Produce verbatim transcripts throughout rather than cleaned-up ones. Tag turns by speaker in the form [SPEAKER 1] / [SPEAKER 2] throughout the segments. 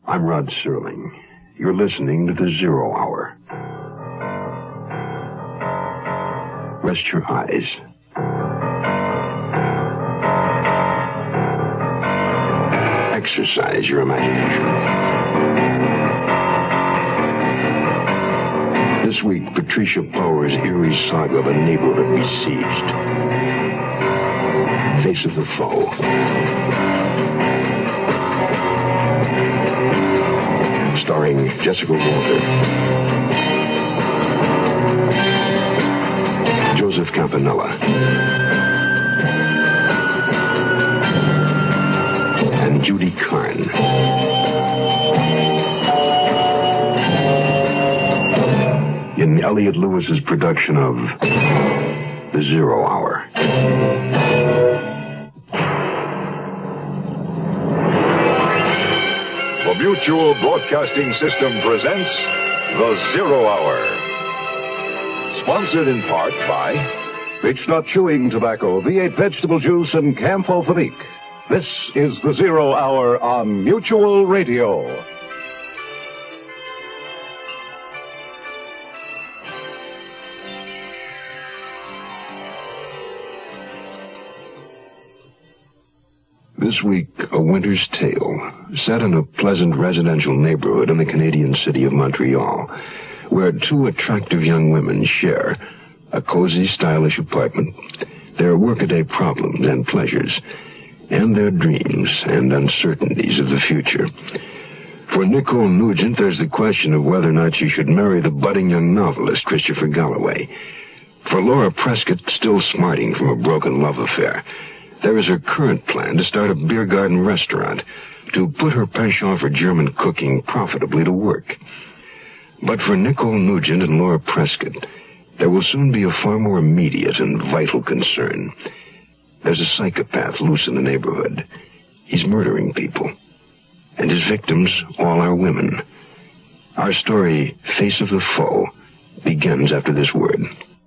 [SPEAKER 1] I'm Rod Serling. You're listening to The Zero Hour. Rest your eyes. Exercise your imagination. This week, Patricia Power's eerie saga of a neighborhood besieged. Face of the Foe. Starring Jessica Walter, Joseph Campanella, and Judy Carn. In Elliot Lewis's production of The Zero Hour.
[SPEAKER 2] The Mutual Broadcasting System presents The Zero Hour. Sponsored in part by Beechnut Chewing Tobacco, V eight Vegetable Juice, and Camphophenique. This is The Zero Hour on Mutual Radio.
[SPEAKER 1] This week, A Winter's Tale, set in a pleasant residential neighborhood in the Canadian city of Montreal, where two attractive young women share a cozy, stylish apartment, their workaday problems and pleasures, and their dreams and uncertainties of the future. For Nicole Nugent, there's the question of whether or not she should marry the budding young novelist Christopher Galloway. For Laura Prescott, still smarting from a broken love affair, there is her current plan to start a beer garden restaurant to put her penchant for German cooking profitably to work. But for Nicole Nugent and Laura Prescott, there will soon be a far more immediate and vital concern. There's a psychopath loose in the neighborhood. He's murdering people. And his victims all are women. Our story, Face of the Foe, begins after this word.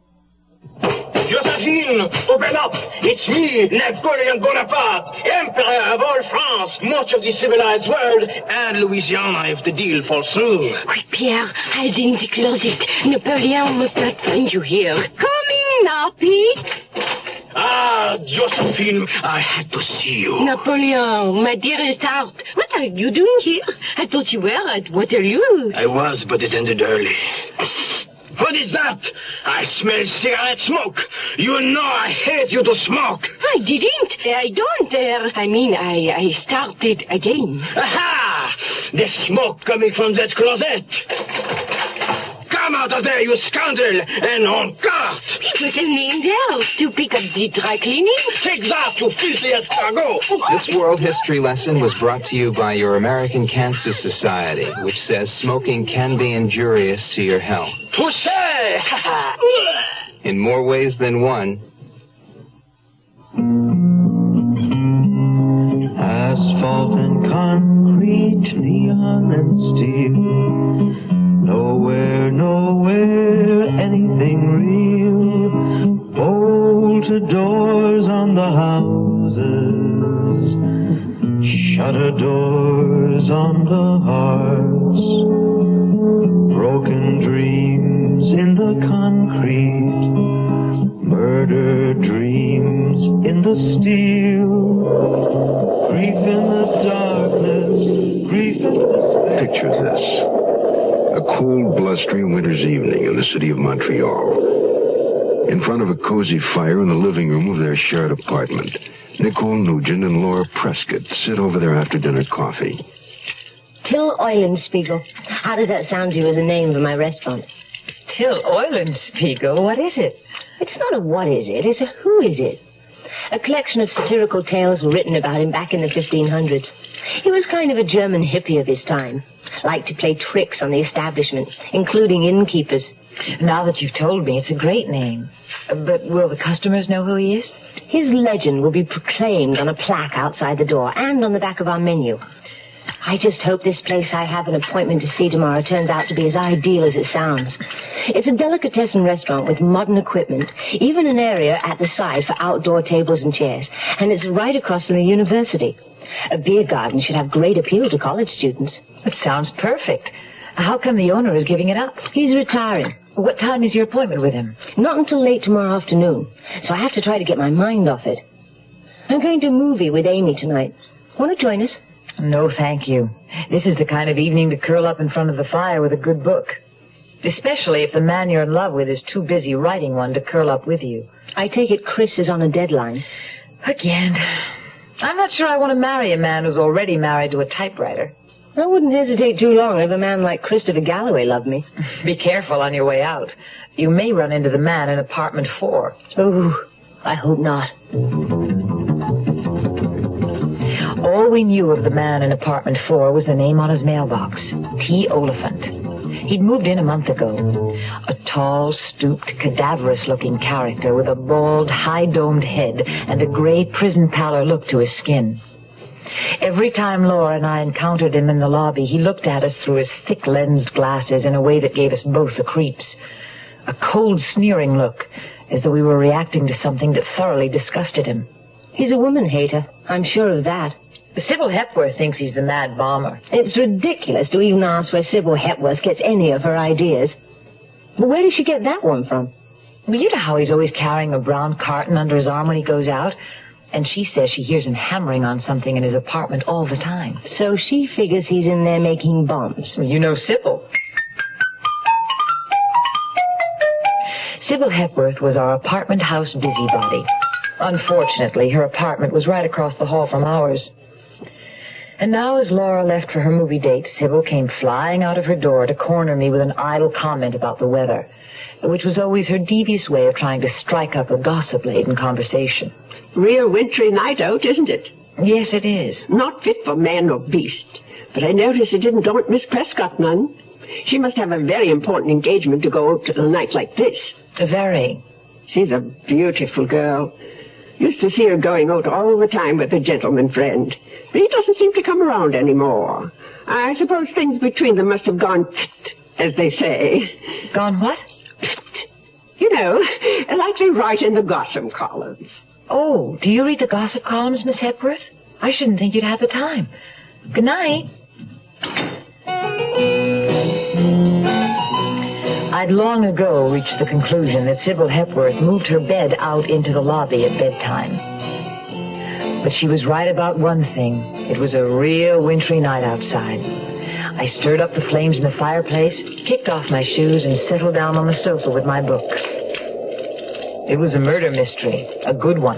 [SPEAKER 3] Josephine, open up! It's me, Napoleon Bonaparte, Emperor of all France, much of the civilized world, and Louisiana if the deal falls through.
[SPEAKER 4] Quick, Pierre, hide in the closet. Napoleon must not find you here. Coming now, Pete.
[SPEAKER 3] Ah, Josephine, I had to see you.
[SPEAKER 4] Napoleon, my dearest heart, what are you doing here? I thought you were at Waterloo.
[SPEAKER 3] I was, but it ended early. What is that? I smell cigarette smoke. You know I hate you to smoke.
[SPEAKER 4] I didn't. I don't. Uh, I mean, I, I started again.
[SPEAKER 3] Aha! The smoke coming from that closet. Come out of there, you scoundrel, and on guard.
[SPEAKER 4] It was only in there to pick up the dry cleaning.
[SPEAKER 3] Take that, you filthy escargot.
[SPEAKER 5] This world history lesson was brought to you by your American Cancer Society, which says smoking can be injurious to your health.
[SPEAKER 3] Touché!
[SPEAKER 5] In more ways than one.
[SPEAKER 6] Asphalt and concrete, neon and steel. Nowhere, nowhere, anything real. Bolted doors on the houses, shutter doors on the hearts. Broken dreams in the concrete, murder dreams in the steel. Grief in the darkness, grief in the space.
[SPEAKER 1] Picture this. A cool, blustery winter's evening in the city of Montreal. In front of a cozy fire in the living room of their shared apartment, Nicole Nugent and Laura Prescott sit over their after-dinner coffee.
[SPEAKER 7] Till Eulenspiegel. How does that sound to you as a name for my restaurant?
[SPEAKER 8] Till Eulenspiegel? What is it?
[SPEAKER 7] It's not a what is it, it's a who is it. A collection of satirical tales were written about him back in the fifteen hundreds. He was kind of a German hippie of his time. Liked to play tricks on the establishment, including innkeepers.
[SPEAKER 8] Now that you've told me, it's a great name. But will the customers know who he is?
[SPEAKER 7] His legend will be proclaimed on a plaque outside the door and on the back of our menu. I just hope this place I have an appointment to see tomorrow turns out to be as ideal as it sounds. It's a delicatessen restaurant with modern equipment, even an area at the side for outdoor tables and chairs, and it's right across from the university. A beer garden should have great appeal to college students.
[SPEAKER 8] It sounds perfect. How come the owner is giving it up?
[SPEAKER 7] He's retiring.
[SPEAKER 8] What time is your appointment with him?
[SPEAKER 7] Not until late tomorrow afternoon, so I have to try to get my mind off it. I'm going to a movie with Amy tonight. Want to join us?
[SPEAKER 8] No, thank you. This is the kind of evening to curl up in front of the fire with a good book. Especially if the man you're in love with is too busy writing one to curl up with you.
[SPEAKER 7] I take it Chris is on a deadline.
[SPEAKER 8] Again. I'm not sure I want to marry a man who's already married to a typewriter.
[SPEAKER 7] I wouldn't hesitate too long if a man like Christopher Galloway loved me.
[SPEAKER 8] Be careful on your way out. You may run into the man in apartment four.
[SPEAKER 7] Oh, I hope not.
[SPEAKER 8] All we knew of the man in apartment four was the name on his mailbox, T. Oliphant. He'd moved in a month ago. A tall, stooped, cadaverous-looking character with a bald, high-domed head and a gray prison pallor look to his skin. Every time Laura and I encountered him in the lobby, he looked at us through his thick lensed glasses in a way that gave us both the creeps. A cold, sneering look, as though we were reacting to something that thoroughly disgusted him.
[SPEAKER 7] He's a woman hater. I'm sure of that.
[SPEAKER 8] Sybil Hepworth thinks he's the mad bomber.
[SPEAKER 7] It's ridiculous to even ask where Sybil Hepworth gets any of her ideas. But where does she get that one from?
[SPEAKER 8] Well, you know how he's always carrying a brown carton under his arm when he goes out? And she says she hears him hammering on something in his apartment all the time.
[SPEAKER 7] So she figures he's in there making bombs.
[SPEAKER 8] Well, you know Sybil. Sybil Hepworth was our apartment house busybody. Unfortunately, her apartment was right across the hall from ours. And now, as Laura left for her movie date, Sybil came flying out of her door to corner me with an idle comment about the weather, which was always her devious way of trying to strike up a gossip-laden conversation.
[SPEAKER 9] Real wintry night out, isn't it?
[SPEAKER 8] Yes, it is.
[SPEAKER 9] Not fit for man or beast. But I noticed it didn't daunt Miss Prescott none. She must have a very important engagement to go out to a night like this.
[SPEAKER 8] Very.
[SPEAKER 9] She's a beautiful girl. Used to see her going out all the time with a gentleman friend. But he doesn't seem to come around anymore. I suppose things between them must have gone pfft, as they say.
[SPEAKER 8] Gone what?
[SPEAKER 9] Pfft. You know, like they write in the gossip columns.
[SPEAKER 8] Oh, do you read the gossip columns, Miss Hepworth? I shouldn't think you'd have the time. Good night. I'd long ago reached the conclusion that Sybil Hepworth moved her bed out into the lobby at bedtime. But she was right about one thing. It was a real wintry night outside. I stirred up the flames in the fireplace, kicked off my shoes, and settled down on the sofa with my books. It was a murder mystery, a good one.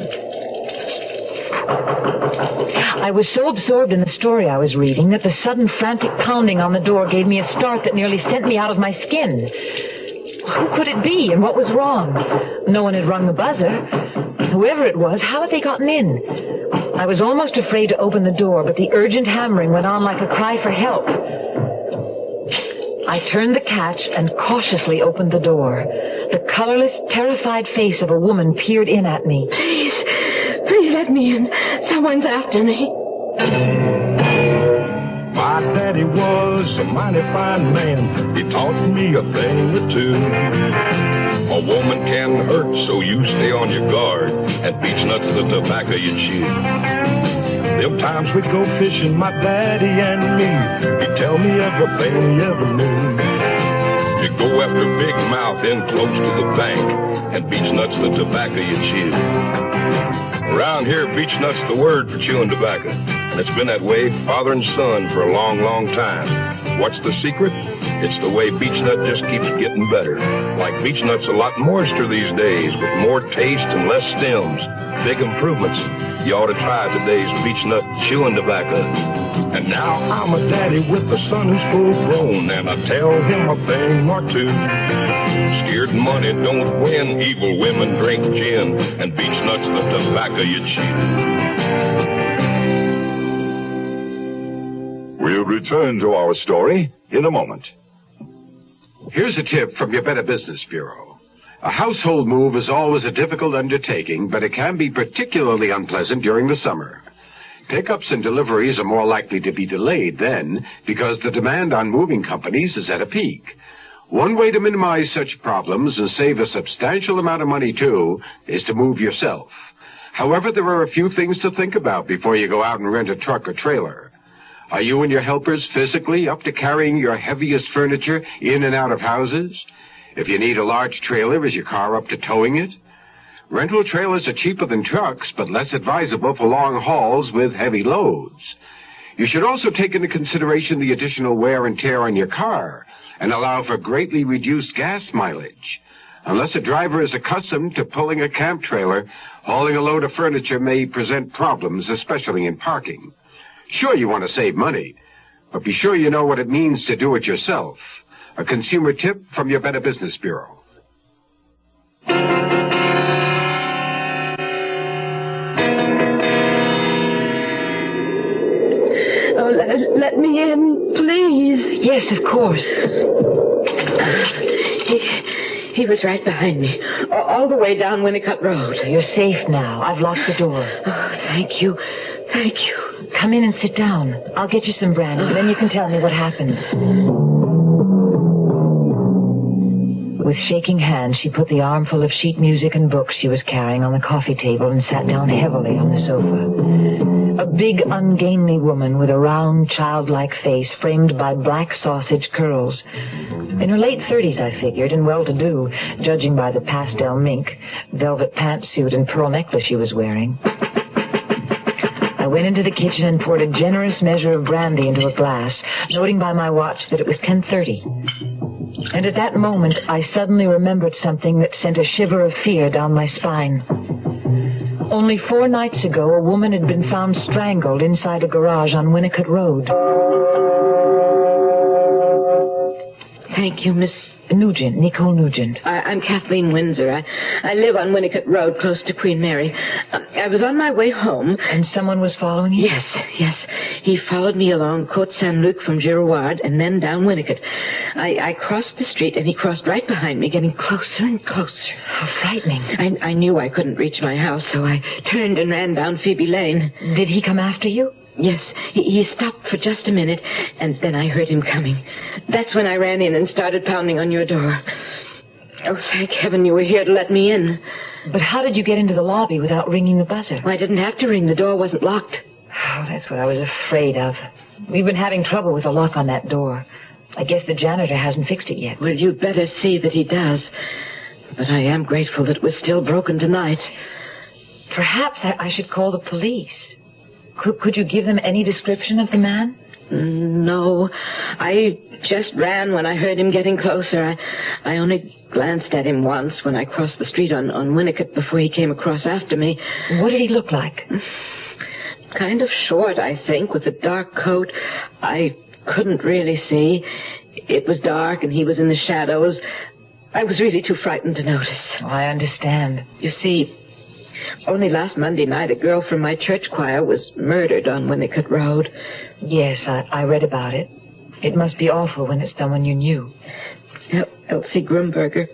[SPEAKER 8] I was so absorbed in the story I was reading that the sudden frantic pounding on the door gave me a start that nearly sent me out of my skin. Who could it be, and what was wrong? No one had rung the buzzer. Whoever it was, how had they gotten in? I was almost afraid to open the door, but the urgent hammering went on like a cry for help. I turned the catch and cautiously opened the door. The colorless, terrified face of a woman peered in at me.
[SPEAKER 4] Please, please let me in. Someone's after me.
[SPEAKER 6] My daddy was a mighty fine man. He taught me a thing or two. A woman can hurt, so you stay on your guard, and beechnuts the tobacco you chew. Them times we'd go fishing, my daddy and me. He'd tell me everything he ever knew. You'd go after big mouth in close to the bank, and beechnuts the tobacco you chew. Around here, beechnut's the word for chewing tobacco. And it's been that way, father and son, for a long, long time. What's the secret? It's the way beechnut just keeps getting better. Like beechnut's a lot moister these days, with more taste and less stems. Big improvements. You ought to try today's beechnut chewing tobacco. And now I'm a daddy with a son who's full grown, and I tell him a thing or two. Scared money don't win, evil women drink gin, and beechnut's the tobacco you chew.
[SPEAKER 2] We'll return to our story in a moment.
[SPEAKER 10] Here's a tip from your Better Business Bureau. A household move is always a difficult undertaking, but it can be particularly unpleasant during the summer. Pickups and deliveries are more likely to be delayed then because the demand on moving companies is at a peak. One way to minimize such problems and save a substantial amount of money, too, is to move yourself. However, there are a few things to think about before you go out and rent a truck or trailer. Are you and your helpers physically up to carrying your heaviest furniture in and out of houses? If you need a large trailer, is your car up to towing it? Rental trailers are cheaper than trucks, but less advisable for long hauls with heavy loads. You should also take into consideration the additional wear and tear on your car and allow for greatly reduced gas mileage. Unless a driver is accustomed to pulling a camp trailer, hauling a load of furniture may present problems, especially in parking. Sure, you want to save money, but be sure you know what it means to do it yourself. A consumer tip from your Better Business Bureau.
[SPEAKER 4] Oh, let, let me in, please.
[SPEAKER 8] Yes, of course.
[SPEAKER 4] He, he was right behind me, all the way down Winnicott Road.
[SPEAKER 8] You're safe now. I've locked the door.
[SPEAKER 4] Oh, thank you. Thank you.
[SPEAKER 8] Come in and sit down. I'll get you some brandy, and then you can tell me what happened. With shaking hands, she put the armful of sheet music and books she was carrying on the coffee table and sat down heavily on the sofa. A big, ungainly woman with a round, childlike face framed by black sausage curls. In her late thirties, I figured, and well-to-do, judging by the pastel mink, velvet pantsuit and pearl necklace she was wearing. I went into the kitchen and poured a generous measure of brandy into a glass, noting by my watch that it was ten thirty. And at that moment, I suddenly remembered something that sent a shiver of fear down my spine. Only four nights ago, a woman had been found strangled inside a garage on Winnicott Road.
[SPEAKER 4] Thank you, Miss
[SPEAKER 8] Nugent, Nicole Nugent.
[SPEAKER 4] I, I'm Kathleen Windsor. I, I live on Winnicott Road, close to Queen Mary. Uh, I was on my way home.
[SPEAKER 8] And someone was following you?
[SPEAKER 4] Yes, yes. He followed me along Côte Saint-Luc from Girouard and then down Winnicott. I, I crossed the street, and he crossed right behind me, getting closer and closer.
[SPEAKER 8] How frightening.
[SPEAKER 4] I, I knew I couldn't reach my house, so I turned and ran down Phoebe Lane.
[SPEAKER 8] Did he come after you?
[SPEAKER 4] Yes, he, he stopped for just a minute, and then I heard him coming. That's when I ran in and started pounding on your door. Oh, thank heaven you were here to let me in.
[SPEAKER 8] But how did you get into the lobby without ringing the buzzer?
[SPEAKER 4] Well, I didn't have to ring. The door wasn't locked.
[SPEAKER 8] Oh, that's what I was afraid of. We've been having trouble with the lock on that door. I guess the janitor hasn't fixed it yet.
[SPEAKER 4] Well, you'd better see that he does. But I am grateful that it was still broken tonight.
[SPEAKER 8] Perhaps I, I should call the police. Could, could you give them any description of the man?
[SPEAKER 4] No. I just ran when I heard him getting closer. I, I only glanced at him once when I crossed the street on, on Winnicott before he came across after me.
[SPEAKER 8] What did he look like?
[SPEAKER 4] Kind of short, I think, with a dark coat. I couldn't really see. It was dark and he was in the shadows. I was really too frightened to notice.
[SPEAKER 8] Oh, I understand.
[SPEAKER 4] You see, only last Monday night, a girl from my church choir was murdered on Winnicott Road.
[SPEAKER 8] Yes, I, I read about it. It must be awful when it's someone you knew.
[SPEAKER 4] El- Elsie Grumberger.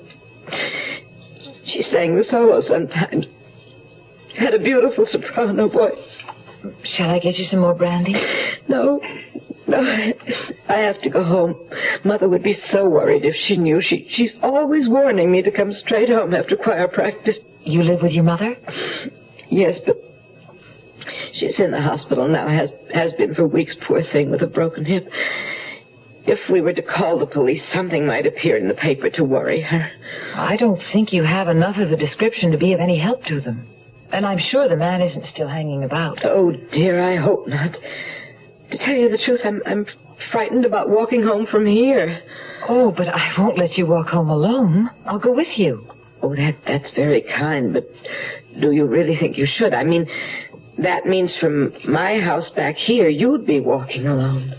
[SPEAKER 4] She sang the solo sometimes. Had a beautiful soprano voice.
[SPEAKER 8] Shall I get you some more brandy?
[SPEAKER 4] No. No, I have to go home. Mother would be so worried if she knew. She, she's always warning me to come straight home after choir practice.
[SPEAKER 8] You live with your mother?
[SPEAKER 4] Yes, but she's in the hospital now, has has been for weeks, poor thing, with a broken hip. If we were to call the police, something might appear in the paper to worry her.
[SPEAKER 8] I don't think you have enough of a description to be of any help to them. And I'm sure the man isn't still hanging about.
[SPEAKER 4] Oh, dear, I hope not. To tell you the truth, I'm, I'm frightened about walking home from here.
[SPEAKER 8] Oh, but I won't let you walk home alone. I'll go with you.
[SPEAKER 4] Oh, that that's very kind, but do you really think you should? I mean, that means from my house back here, you'd be walking alone.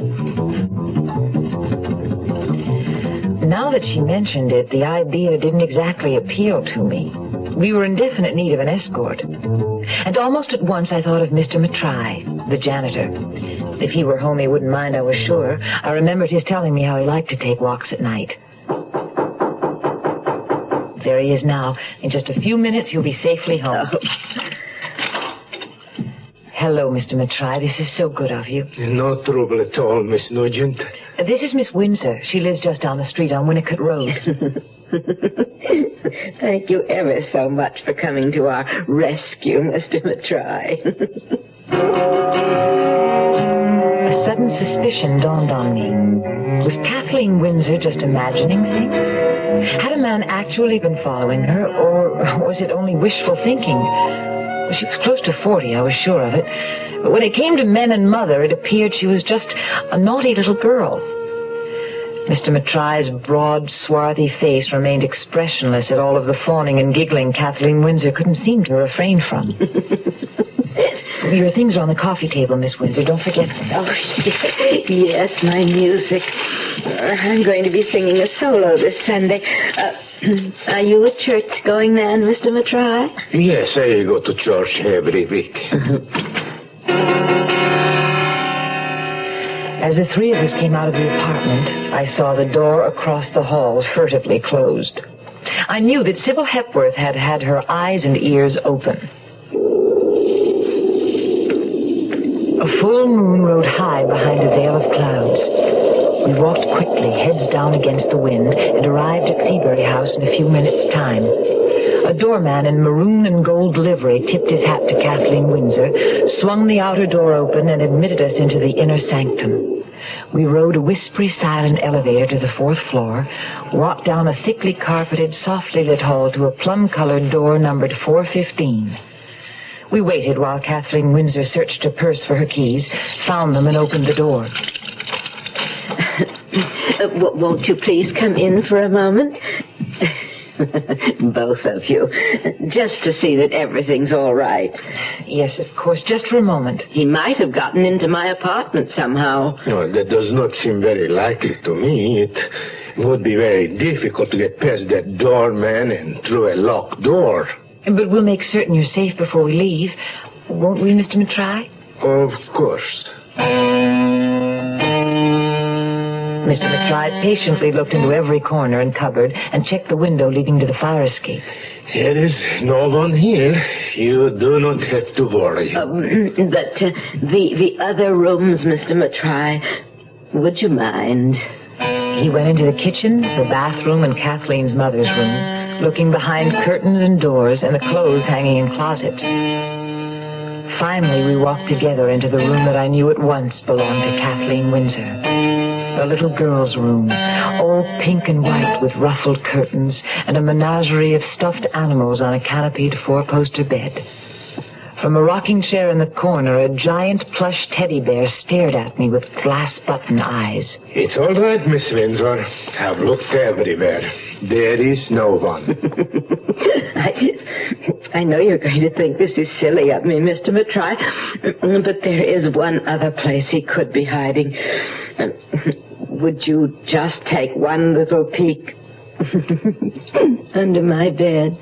[SPEAKER 8] Now that she mentioned it, the idea didn't exactly appeal to me. We were in definite need of an escort. And almost at once I thought of Mister Matrai, the janitor. If he were home, he wouldn't mind, I was sure. I remembered his telling me how he liked to take walks at night. There he is now. In just a few minutes, you'll be safely home. Oh. Hello, Mister Matrai. This is so good of you.
[SPEAKER 11] No trouble at all, Miss Nugent.
[SPEAKER 8] This is Miss Windsor. She lives just down the street on Winnicott Road.
[SPEAKER 4] Thank you ever so much for coming to our rescue, Mister Matrai.
[SPEAKER 8] A sudden suspicion dawned on me. Was Kathleen Windsor just imagining things? Had a man actually been following her, or was it only wishful thinking? Well, she was close to forty, I was sure of it. But when it came to men and mother, it appeared she was just a naughty little girl. Mister Mattrai's broad, swarthy face remained expressionless at all of the fawning and giggling Kathleen Windsor couldn't seem to refrain from. Your things are on the coffee table, Miss Windsor. Don't forget them.
[SPEAKER 4] Oh, yes, my music. Uh, I'm going to be singing a solo this Sunday. Uh, are you a church-going man, Mister Mattrai?
[SPEAKER 11] Yes, I go to church every week.
[SPEAKER 8] As the three of us came out of the apartment, I saw the door across the hall furtively closed. I knew that Sybil Hepworth had had her eyes and ears open. A full moon rode high behind a veil of clouds. We walked quickly, heads down against the wind, and arrived at Seabury House in a few minutes' time. A doorman in maroon and gold livery tipped his hat to Kathleen Windsor, swung the outer door open, and admitted us into the inner sanctum. We rode a whispery, silent elevator to the fourth floor, walked down a thickly carpeted, softly lit hall to a plum-colored door numbered four fifteen. We waited while Kathleen Windsor searched her purse for her keys, found them, and opened the door.
[SPEAKER 4] Uh, w- won't you please come in for a moment? Both of you. Just to see that everything's all right.
[SPEAKER 8] Yes, of course. Just for a moment.
[SPEAKER 4] He might have gotten into my apartment somehow.
[SPEAKER 11] No, that does not seem very likely to me. It would be very difficult to get past that doorman and through a locked door.
[SPEAKER 8] But we'll make certain you're safe before we leave. Won't we, Mister Mattrai?
[SPEAKER 11] Of course.
[SPEAKER 8] Mister Mattrai patiently looked into every corner and cupboard and checked the window leading to the fire escape.
[SPEAKER 11] There is no one here. You do not have to worry.
[SPEAKER 4] Um, but uh, the, the other rooms, Mister Mattrai, would you mind?
[SPEAKER 8] He went into the kitchen, the bathroom, and Kathleen's mother's room, looking behind curtains and doors and the clothes hanging in closets. Finally, we walked together into the room that I knew at once belonged to Kathleen Windsor. The little girl's room, all pink and white with ruffled curtains and a menagerie of stuffed animals on a canopied four-poster bed. From a rocking chair in the corner, a giant plush teddy bear stared at me with glass-button eyes.
[SPEAKER 11] It's all right, Miss Windsor. I've looked everywhere. There is no one.
[SPEAKER 4] I, I know you're going to think this is silly of me, Mister Mattrai, but there is one other place he could be hiding. Uh, would you just take one little peek under my bed?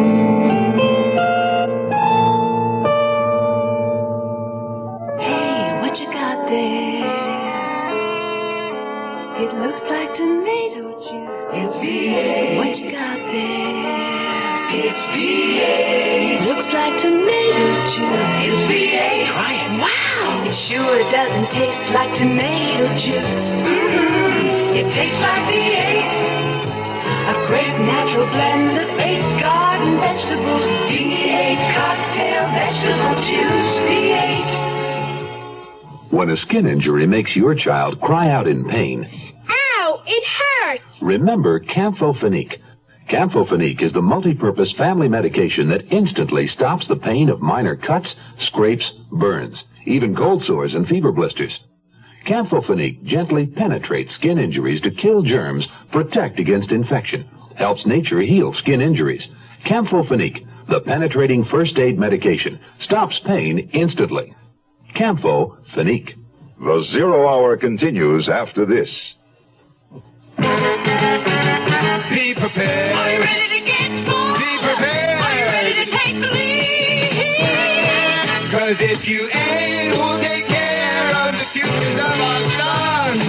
[SPEAKER 12] It looks like tomato juice. It's V eight. What you got there? It's V eight. Looks like tomato juice. It's V eight. Try it. Wow. It sure doesn't taste like tomato juice. Mm-hmm. It tastes like V eight. A great natural blend of eight garden vegetables. V eight cocktail vegetable juice. V eight.
[SPEAKER 2] When a skin injury makes your child cry out in pain,
[SPEAKER 12] Ow! It hurts!
[SPEAKER 2] remember Campho-Phenique. Campho-Phenique is the multi-purpose family medication that instantly stops the pain of minor cuts, scrapes, burns, even cold sores and fever blisters. Campho-Phenique gently penetrates skin injuries to kill germs, protect against infection, helps nature heal skin injuries. Campho-Phenique, the penetrating first aid medication, stops pain instantly. Campho-Phenique.
[SPEAKER 13] The Zero Hour continues after this.
[SPEAKER 12] Be prepared. Are you ready to get going? Be prepared. Are you ready to take the lead? Cause if you ain't, who'll take care of the futures of our sons?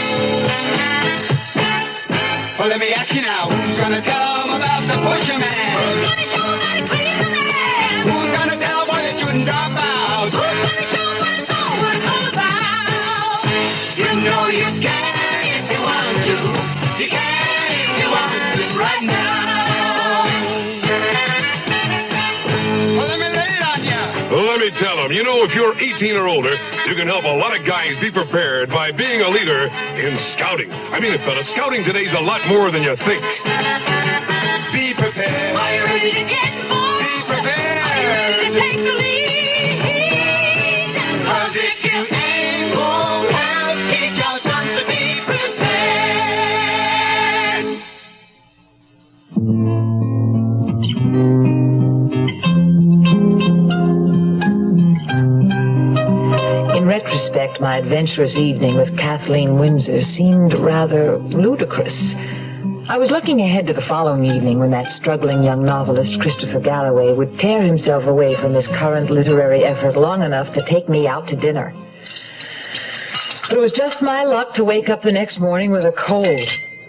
[SPEAKER 12] Well, let me ask you now, who's gonna tell them about the pusher man? Who's gonna show them how to clean the man? Who's gonna tell them why they shouldn't drop out? Who's gonna show them what it's all, what it's all about? You know you can if you want to. You can if you want to right now. Well, let me lay it on you.
[SPEAKER 6] Well, let me tell them, you You know, if you're eighteen or older, you can help a lot of guys be prepared by being a leader in scouting. I mean it, fella. Scouting today's a lot more than you think. Be prepared. Are you ready to get more? Be prepared. Are you ready to take the lead? Cause if you ain't going out, teach your sons to be prepared.
[SPEAKER 8] In retrospect, my adventurous evening with Kathleen Windsor seemed rather ludicrous. I was looking ahead to the following evening when that struggling young novelist, Christopher Galloway, would tear himself away from his current literary effort long enough to take me out to dinner. But it was just my luck to wake up the next morning with a cold.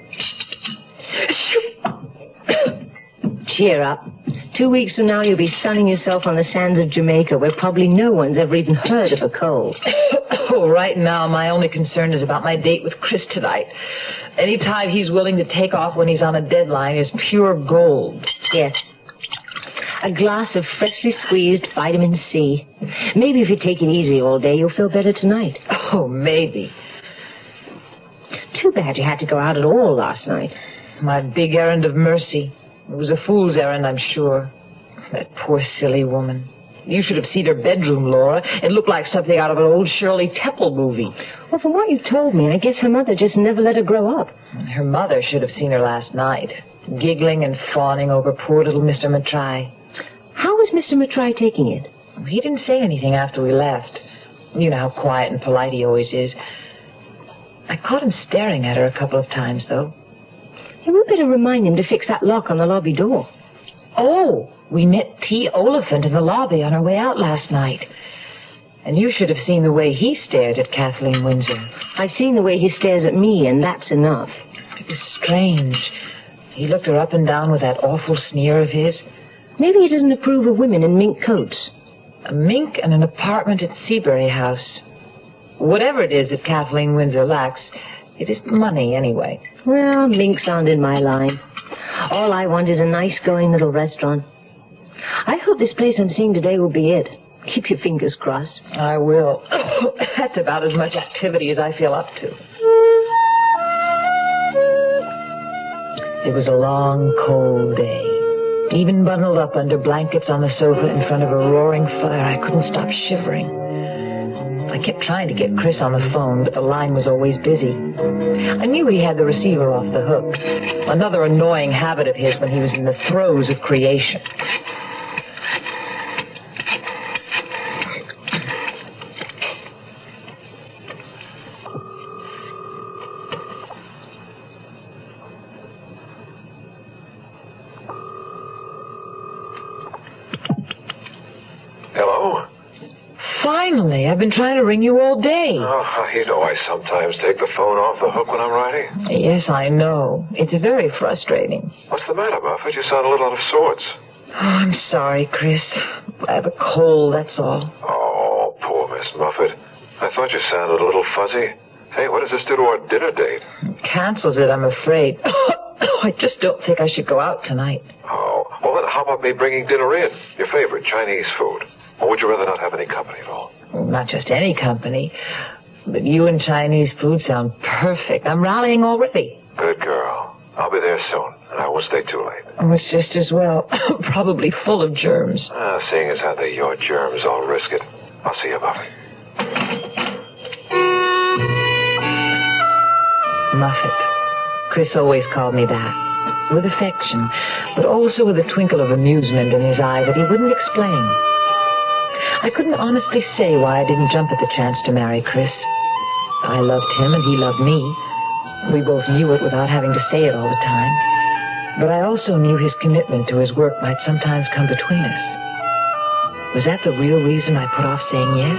[SPEAKER 7] Cheer up. Two weeks from now, you'll be sunning yourself on the sands of Jamaica, where probably no one's ever even heard of a cold.
[SPEAKER 8] Oh, right now, my only concern is about my date with Chris tonight. Any time he's willing to take off when he's on a deadline is pure gold.
[SPEAKER 7] Yes. A glass of freshly squeezed vitamin C. Maybe if you take it easy all day, you'll feel better tonight.
[SPEAKER 8] Oh, maybe.
[SPEAKER 7] Too bad you had to go out at all last night.
[SPEAKER 8] My big errand of mercy. It was a fool's errand, I'm sure. That poor silly woman. You should have seen her bedroom, Laura. It looked like something out of an old Shirley Temple movie.
[SPEAKER 7] Well, from what you've told me, I guess her mother just never let her grow up.
[SPEAKER 8] Her mother should have seen her last night, giggling and fawning over poor little Mister Matrai.
[SPEAKER 7] How was Mister Matrai taking it?
[SPEAKER 8] He didn't say anything after we left. You know how quiet and polite he always is. I caught him staring at her a couple of times, though.
[SPEAKER 7] You would better remind him to fix that lock on the lobby door.
[SPEAKER 8] Oh, we met T. Oliphant in the lobby on our way out last night. And you should have seen the way he stared at Kathleen Windsor.
[SPEAKER 7] I've seen the way he stares at me, and that's enough.
[SPEAKER 8] It was strange. He looked her up and down with that awful sneer of his.
[SPEAKER 7] Maybe he doesn't approve of women in mink coats.
[SPEAKER 8] A mink and an apartment at Seabury House. Whatever it is that Kathleen Windsor lacks, it is money anyway.
[SPEAKER 7] Well, minks aren't in my line. All I want is a nice going little restaurant. I hope this place I'm seeing today will be it. Keep your fingers crossed.
[SPEAKER 8] I will. That's about as much activity as I feel up to. It was a long, cold day. Even bundled up under blankets on the sofa in front of a roaring fire, I couldn't stop shivering. I kept trying to get Chris on the phone, but the line was always busy. I knew he had the receiver off the hook. Another annoying habit of his when he was in the throes of creation.
[SPEAKER 14] Hello?
[SPEAKER 8] Finally, I've been trying to ring you all day.
[SPEAKER 14] Oh, you know I sometimes take the phone off the hook when I'm writing.
[SPEAKER 8] Yes, I know. It's very frustrating.
[SPEAKER 14] What's the matter, Muffet? You sound a little out of sorts.
[SPEAKER 8] Oh, I'm sorry, Chris. I have a cold, that's all.
[SPEAKER 14] Oh, poor Miss Muffet. I thought you sounded a little fuzzy. Hey, what does this do to our dinner date?
[SPEAKER 8] It cancels it, I'm afraid. I just don't think I should go out tonight.
[SPEAKER 14] Oh, well then how about me bringing dinner in? Your favorite Chinese food. Or would you rather not have any company at all?
[SPEAKER 8] Well, not just any company, but you and Chinese food sound perfect. I'm rallying already.
[SPEAKER 14] Good girl. I'll be there soon, and I won't stay too late.
[SPEAKER 8] Oh, it's just as well. Probably full of germs.
[SPEAKER 14] Ah, seeing as how they're your germs, I'll risk it. I'll see you, Muffet.
[SPEAKER 8] Muffet. Chris always called me that. With affection, but also with a twinkle of amusement in his eye that he wouldn't explain. I couldn't honestly say why I didn't jump at the chance to marry Chris. I loved him and he loved me. We both knew it without having to say it all the time. But I also knew his commitment to his work might sometimes come between us. Was that the real reason I put off saying yes?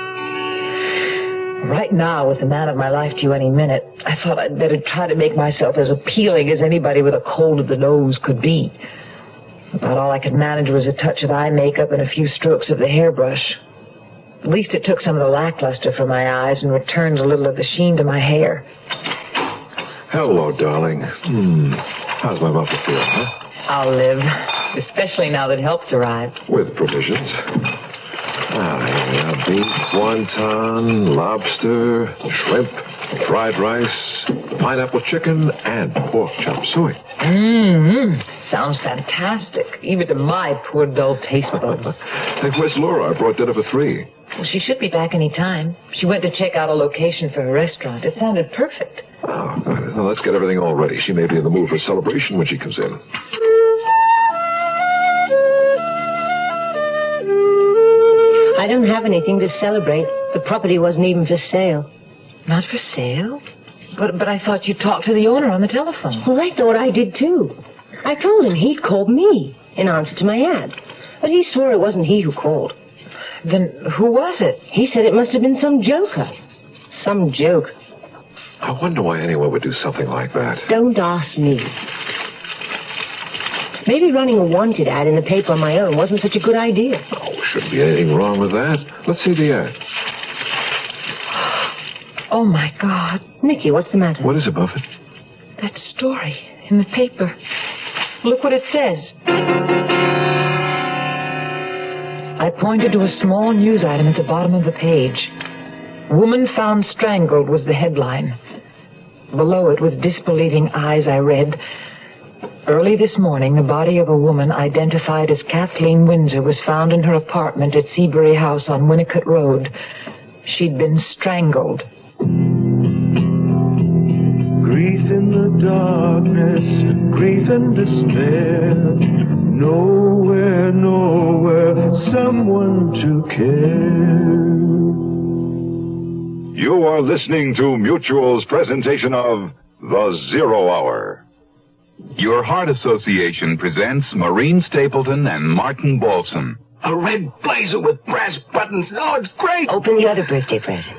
[SPEAKER 8] Right now, with the man of my life due any minute, I thought I'd better try to make myself as appealing as anybody with a cold of the nose could be. About all I could manage was a touch of eye makeup and a few strokes of the hairbrush. At least it took some of the lackluster from my eyes and returned a little of the sheen to my hair.
[SPEAKER 14] Hello, darling. Hmm. How's my muffet feel, huh?
[SPEAKER 8] I'll live, especially now that help's arrived.
[SPEAKER 14] With provisions. Ah, here we are. Beef, wonton, lobster, shrimp, fried rice, pineapple chicken, and pork chop suey.
[SPEAKER 8] Mmm. Sounds fantastic, even to my poor dull taste buds.
[SPEAKER 14] Hey, where's Laura? I brought dinner for three.
[SPEAKER 8] Well, she should be back any time. She went to check out a location for her restaurant. It sounded perfect.
[SPEAKER 14] Oh, well, let's get everything all ready. She may be in the mood for celebration when she comes in.
[SPEAKER 7] I don't have anything to celebrate. The property wasn't even for sale.
[SPEAKER 8] Not for sale? But but I thought you talked to the owner on the telephone.
[SPEAKER 7] Well, I thought I did, too. I told him he'd called me in answer to my ad. But he swore it wasn't he who called.
[SPEAKER 8] Then who was it?
[SPEAKER 7] He said it must have been some joker. Some joke.
[SPEAKER 14] I wonder why anyone would do something like that.
[SPEAKER 7] Don't ask me. Maybe running a wanted ad in the paper on my own wasn't such a good idea.
[SPEAKER 14] Oh, shouldn't be anything wrong with that. Let's see the ad.
[SPEAKER 8] Oh, my God.
[SPEAKER 7] Nicky, what's the matter?
[SPEAKER 14] What is it, Buffett?
[SPEAKER 8] That story in the paper. Look what it says. I pointed to a small news item at the bottom of the page. Woman found strangled was the headline. Below it, with disbelieving eyes, I read, early this morning, the body of a woman identified as Kathleen Windsor was found in her apartment at Seabury House on Winnicott Road. She'd been strangled.
[SPEAKER 12] Grief in the darkness, grief and despair. Nowhere, nowhere, someone to care.
[SPEAKER 2] You are listening to Mutual's presentation of The Zero Hour.
[SPEAKER 15] Your Heart Association presents Maureen Stapleton and Martin Balson.
[SPEAKER 3] A red blazer with brass buttons. Oh, it's great.
[SPEAKER 7] Open the other birthday present.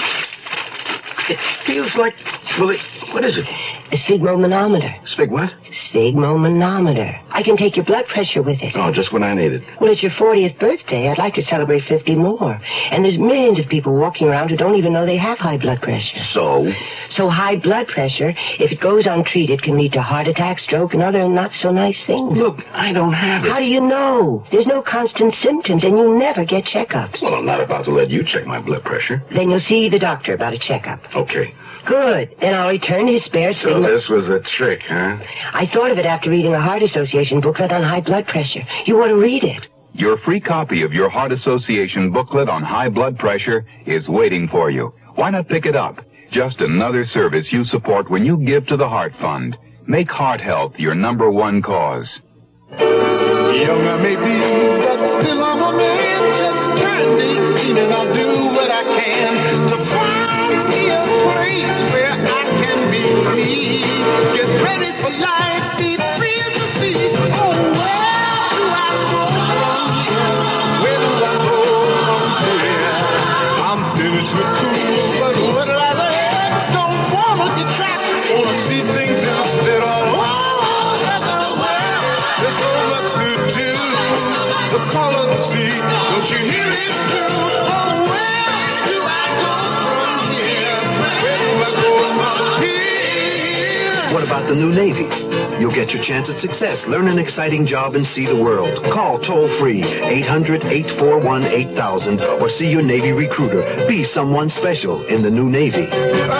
[SPEAKER 3] It feels like... Well, it, what is it?
[SPEAKER 7] A sphygmomanometer.
[SPEAKER 3] Spig what?
[SPEAKER 7] Sphygmomanometer. I can take your blood pressure with it.
[SPEAKER 3] Oh, just when I need it.
[SPEAKER 7] Well, it's your fortieth birthday. I'd like to celebrate fifty more. And there's millions of people walking around who don't even know they have high blood pressure.
[SPEAKER 3] So?
[SPEAKER 7] So high blood pressure, if it goes untreated, can lead to heart attack, stroke, and other not-so-nice things.
[SPEAKER 3] Look, I don't have it.
[SPEAKER 7] How do you know? There's no constant symptoms, and you never get checkups.
[SPEAKER 3] Well, I'm not about to let you check my blood pressure.
[SPEAKER 7] Then you'll see the doctor about a checkup.
[SPEAKER 3] Okay.
[SPEAKER 7] Good. Then I'll return his spare
[SPEAKER 3] So
[SPEAKER 7] signal.
[SPEAKER 3] this was a trick, huh?
[SPEAKER 7] I thought of it after reading a Heart Association booklet on high blood pressure. You ought to read it.
[SPEAKER 15] Your free copy of your Heart Association booklet on high blood pressure is waiting for you. Why not pick it up? Just another service you support when you give to the Heart Fund. Make heart health your number one cause.
[SPEAKER 12] Young I may be, but still I'm a man just turned eighteen, and I'll do what I can to find me a place where I can be free. Get ready for life, be free as the sea. Oh, where do I go from here? Where do I go from here? I'm finished with school, but what will I learn? Don't wanna get trapped, wanna see things instead of all over the world. There's so much to do. The call of the sea, don't you hear it too? Oh, where do I go from here? Where do I go from here?
[SPEAKER 16] What about the new Navy? You'll get your chance at success. Learn an exciting job and see the world. Call toll-free eight hundred, eight four one, eight thousand or see your Navy recruiter. Be someone special in the new Navy.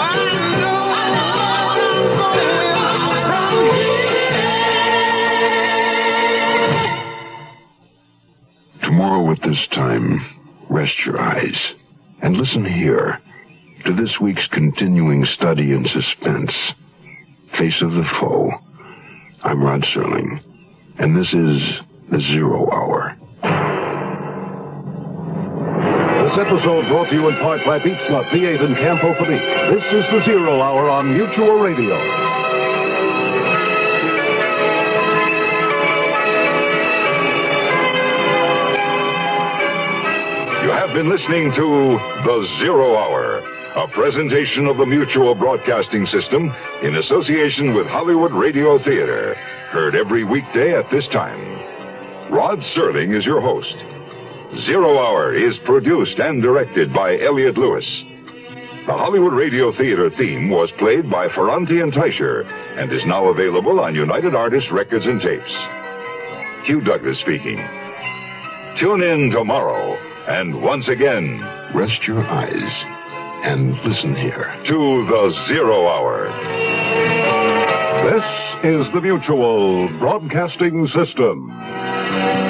[SPEAKER 1] Tomorrow at this time, rest your eyes and listen here to this week's continuing study in suspense, Face of the Foe. I'm Rod Serling, and this is The Zero Hour.
[SPEAKER 2] This episode brought to you in part by Beach Nut, V eight and Campo Felice. This is The Zero Hour on Mutual Radio. You have been listening to The Zero Hour, a presentation of the Mutual Broadcasting System in association with Hollywood Radio Theater. Heard every weekday at this time. Rod Serling is your host. Zero Hour is produced and directed by Elliot Lewis. The Hollywood Radio Theater theme was played by Ferranti and Teicher and is now available on United Artists Records and Tapes. Hugh Douglas speaking. Tune in tomorrow
[SPEAKER 13] And once again,
[SPEAKER 1] rest your eyes and listen here
[SPEAKER 13] to the Zero Hour. This is the Mutual Broadcasting System.